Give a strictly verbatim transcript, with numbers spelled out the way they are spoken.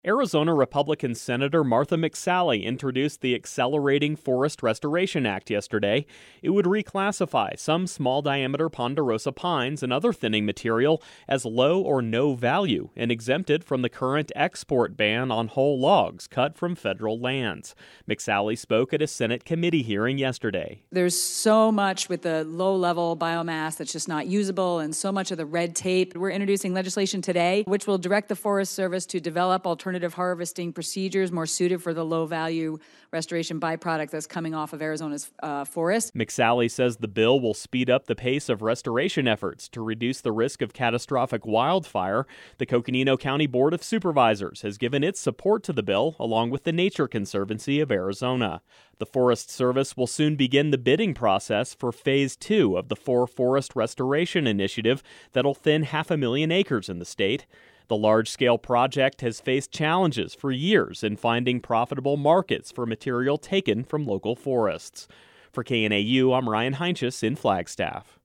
Arizona Republican Senator Martha McSally introduced the Accelerating Forest Restoration Act yesterday. It would reclassify some small-diameter ponderosa pines and other thinning material as low or no value and exempt it from the current export ban on whole logs cut from federal lands. McSally spoke at a Senate committee hearing yesterday. There's so much with the low-level biomass that's just not usable and so much of the red tape. We're introducing legislation today which will direct the Forest Service to develop alternative Alternative harvesting procedures more suited for the low-value restoration byproduct that's coming off of Arizona's uh, forest. McSally says the bill will speed up the pace of restoration efforts to reduce the risk of catastrophic wildfire. The Coconino County Board of Supervisors has given its support to the bill, along with the Nature Conservancy of Arizona. The Forest Service will soon begin the bidding process for Phase two of the For Forest Restoration Initiative that'll thin half a million acres in the state. The large-scale project has faced challenges for years in finding profitable markets for material taken from local forests. For K N A U, I'm Ryan Heinches in Flagstaff.